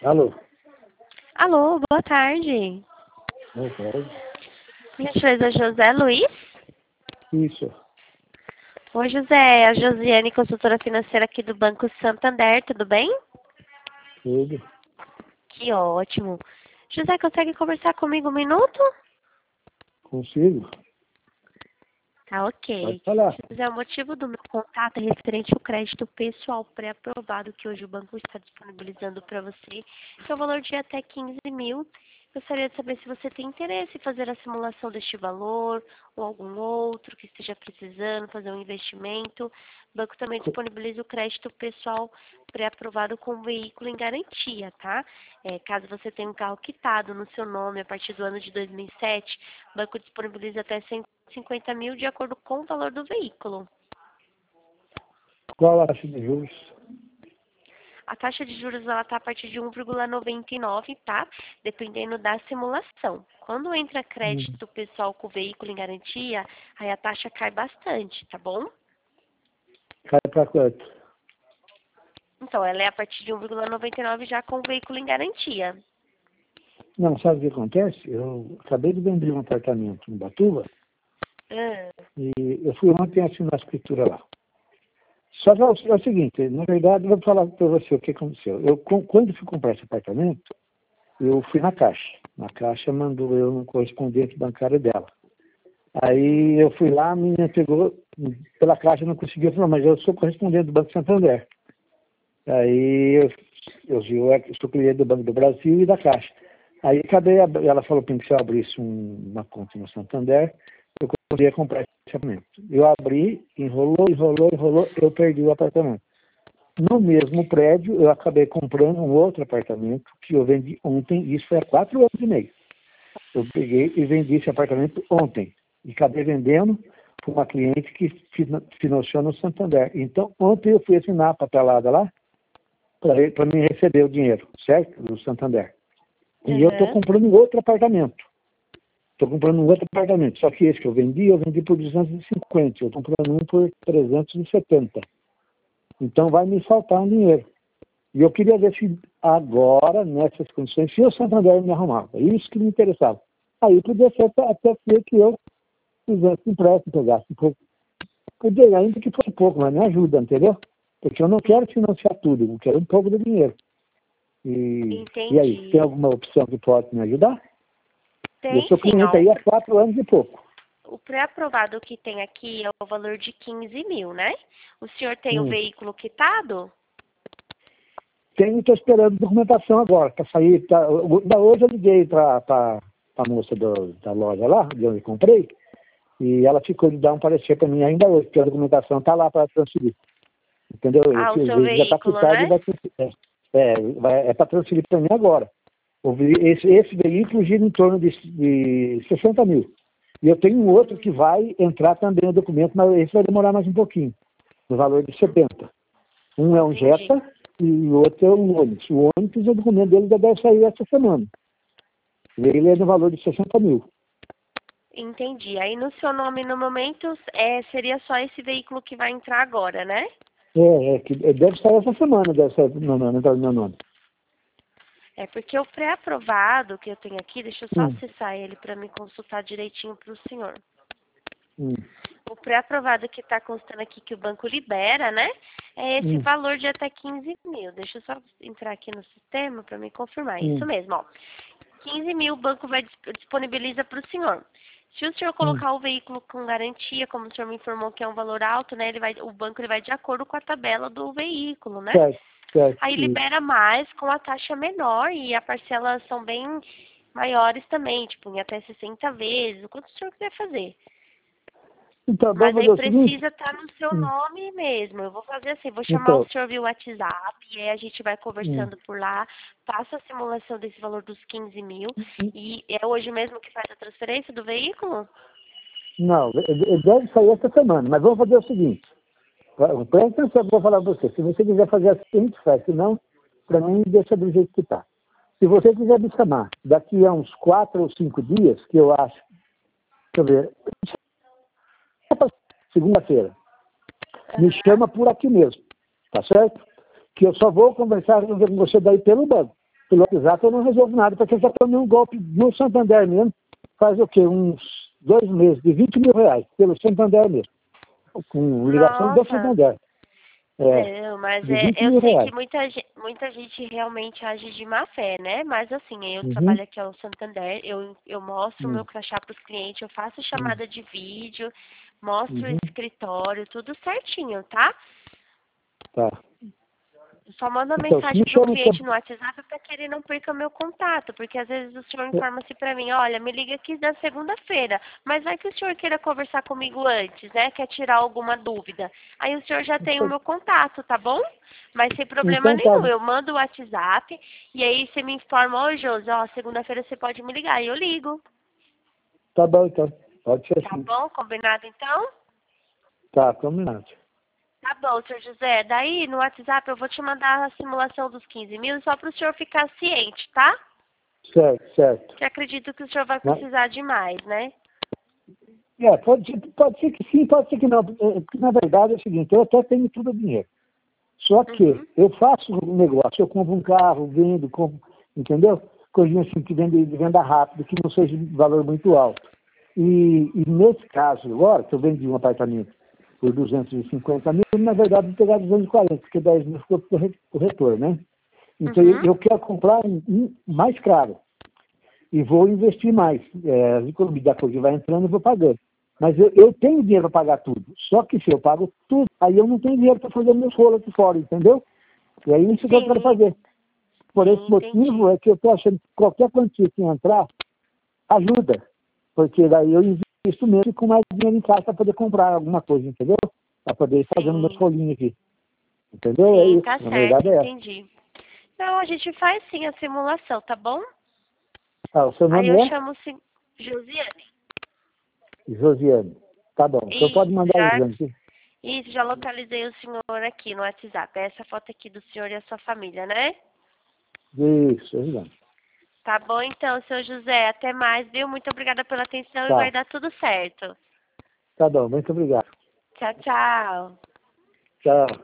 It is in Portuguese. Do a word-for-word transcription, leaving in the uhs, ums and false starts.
Alô? Alô, boa tarde. Boa tarde. Minha gentileza José Luiz? Isso. Oi, José. É a Josiane, consultora financeira aqui do Banco Santander, tudo bem? Tudo. Que ótimo. José, consegue conversar comigo um minuto? Consigo? Tá, Pode ok. falar. José, o motivo do meu contato é referente ao crédito pessoal pré-aprovado que hoje o banco está disponibilizando para você, que é o valor de até quinze mil. Gostaria de saber se você tem interesse em fazer a simulação deste valor ou algum outro que esteja precisando fazer um investimento. O banco também disponibiliza o crédito pessoal pré-aprovado com veículo em garantia, tá? É, caso você tenha um carro quitado no seu nome a partir do ano de dois mil e sete, o banco disponibiliza até cento e cinquenta mil de acordo com o valor do veículo. Qual a taxa de juros? A taxa de juros ela está a partir de um vírgula noventa e nove, tá? Dependendo da simulação. Quando entra Hum. crédito pessoal com o veículo em garantia, aí a taxa cai bastante, tá bom? Cai para quanto? Então, ela é a partir de um vírgula noventa e nove já com o veículo em garantia. Não, sabe o que acontece? Eu acabei de vender um apartamento em Batuba Ah, e eu fui ontem assinar a escritura lá. Só que é o, é o seguinte, na verdade, eu vou falar para você o que aconteceu. Eu, com- quando fui comprar esse apartamento, eu fui na Caixa. Na Caixa mandou eu no correspondente bancário dela. Aí eu fui lá, a menina pegou, pela Caixa não conseguiu, falou, mas eu sou correspondente do Banco Santander. Aí eu, eu, eu, eu sou cliente do Banco do Brasil e da Caixa. Aí acabei, ab- ela falou para mim que se eu abrisse um- uma conta no Santander, eu poderia comprar esse apartamento. Eu abri, enrolou, enrolou, enrolou, eu perdi o apartamento. No mesmo prédio, eu acabei comprando um outro apartamento que eu vendi ontem, isso foi há quatro anos e meio. Eu peguei e vendi esse apartamento ontem. E acabei vendendo para uma cliente que fina- financiou no Santander. Então, ontem eu fui assinar a papelada lá, para mim receber o dinheiro, certo? Do Santander. E eu estou aham. comprando um outro apartamento. Estou comprando um outro apartamento. Só que esse que eu vendi, eu vendi por duzentos e cinquenta. Eu estou comprando um por trezentos e setenta. Então vai me faltar um dinheiro. E eu queria ver se agora, nessas condições, se o Santander me arrumava. Isso que me interessava. Aí podia ser até até ser que eu fizesse empréstimo, pegasse um pouco. Podia, ainda que fosse pouco, mas me ajuda, entendeu? Porque eu não quero financiar tudo, eu quero um pouco do dinheiro. E, e aí, tem Entendi. alguma opção que pode me ajudar? Eu Tem sou sim, cliente ó. aí há quatro anos e pouco. O pré-aprovado que tem aqui é o valor de quinze mil, né? O senhor tem o Hum. veículo quitado? Tenho, estou esperando documentação agora, para sair. Tá, da hoje eu liguei para a moça do, da loja lá, de onde eu comprei, e ela ficou de dar um parecer para mim ainda hoje, porque a documentação está lá para transferir. Entendeu? Ah, o Esse seu veículo já está veículo, quitado e né? vai transferir. É, é, vai- é para transferir para mim agora. O ve- Esse, esse veículo gira em torno de, de sessenta mil. E eu tenho um outro que vai entrar também no documento, mas esse vai demorar mais um pouquinho, no valor de setenta. Um é um Entendi. Jetta e o outro é um Onix. O Onix, o documento dele já deve sair essa semana. Ele é no valor de sessenta mil. Entendi. Aí no seu nome no momento é, seria só esse veículo que vai entrar agora, né? É, é, que deve sair essa semana, deve sair no nome, no meu nome. É porque o pré-aprovado que eu tenho aqui, deixa eu só Hum, acessar ele para me consultar direitinho para o senhor. hum, O pré-aprovado que está constando aqui que o banco libera, né? É esse hum, valor de até quinze mil. Deixa eu só entrar aqui no sistema para me confirmar. Isso hum, mesmo, ó. quinze mil o banco vai dis- disponibiliza para o senhor. Se o senhor hum. colocar o veículo com garantia, como o senhor me informou que é um valor alto, né? Ele vai, o banco ele vai de acordo com a tabela do veículo, né? Certo, certo, Aí isso. libera mais com a taxa menor e a parcelas são bem maiores também, tipo, em até sessenta vezes, o quanto o senhor quiser fazer. Então, vamos Mas aí fazer o seguinte. precisa estar no seu Hum, nome mesmo. Eu vou fazer assim, vou chamar o Então, senhor via WhatsApp, e aí a gente vai hum, conversando por lá, faça a simulação desse valor dos quinze mil. hum, E é hoje mesmo que faz a transferência do veículo? não, ele deve sair essa semana, mas vamos fazer o seguinte. Presta atenção que eu vou falar para você. Se você quiser fazer assim, faz. Se não, para mim, deixa do jeito que está. Se você quiser me chamar daqui a uns quatro ou cinco dias, que eu acho, deixa eu ver, segunda-feira, me chama por aqui mesmo, tá certo? Que eu só vou conversar com você daí pelo banco. pelo WhatsApp eu não resolvo nada, porque eu já tomei um golpe no Santander mesmo, faz o quê? Uns dois meses, de vinte mil reais, pelo Santander mesmo, com ligação do Nossa. Santander. É, Não, mas de é, vinte eu mil sei que reais. muita, ge- muita gente realmente age de má fé, né? Mas assim, eu Uhum, trabalho aqui ao Santander, eu, eu mostro o meu uhum, crachá para os clientes, eu faço uhum, chamada de vídeo, mostro o uhum, escritório, tudo certinho, tá? tá. Eu só mando uma Então, se me mensagem pro chama, cliente no WhatsApp para que ele não perca meu contato, porque às vezes o senhor informa-se para mim, olha, me liga aqui na segunda-feira, mas vai que o senhor queira conversar comigo antes, né? Quer tirar alguma dúvida. Aí o senhor já tem o meu contato, tá bom? Mas sem problema então tá, nenhum, eu mando o WhatsApp e aí você me informa, ô Josi, ó, segunda-feira você pode me ligar, e eu ligo. tá bom então, pode ser Tá assim. bom? Combinado então? Tá, combinado. Tá bom, senhor José. Daí no WhatsApp eu vou te mandar a simulação dos quinze mil só para o senhor ficar ciente, tá? Certo, certo. Que acredito que o senhor vai Mas, precisar de mais, né? é, pode ser, pode ser que sim, pode ser que não. É, porque, na verdade é o seguinte, eu até tenho todo o dinheiro. Só que Uhum. eu faço um negócio, eu compro um carro, vendo, compro, entendeu? Coisinha assim que vende, de venda rápido, que não seja de valor muito alto. E, e nesse caso, agora, que eu vendi um apartamento por duzentos e cinquenta mil, na verdade vou pegar duzentos e quarenta, porque dez mil ficou por re- por retorno, né? Então eu, Uhum. eu quero comprar um, um mais caro e vou investir mais. É, as economias da coisa vai entrando, eu vou pagando. Mas eu, eu tenho dinheiro para pagar tudo. Só que se eu pago tudo, aí eu não tenho dinheiro para fazer meus rolos aqui fora, entendeu? E é isso que eu quero Sim, fazer. Por esse sim, motivo entendi. é que eu estou achando que qualquer quantia que entrar, ajuda. Porque daí eu invisto mesmo com mais dinheiro em casa para poder comprar alguma coisa, entendeu? Para poder ir fazendo meus Sim, rolinhos aqui. Entendeu? É sim, isso. tá Na certo, verdade é essa. entendi. Então a gente faz sim a simulação, tá bom? Ah, o seu Aí nome eu é chamo sim. Josiane. Josiane. Tá bom. Então pode Isso, mandar o já, exame aqui. isso, já localizei o senhor aqui no WhatsApp. É essa foto aqui do senhor e a sua família, né? Isso, exame. Tá bom então, seu José. Até mais, viu? Muito obrigada pela atenção e vai Tá. dar tudo certo. Tá bom. Muito obrigado. Tchau, tchau. Tchau.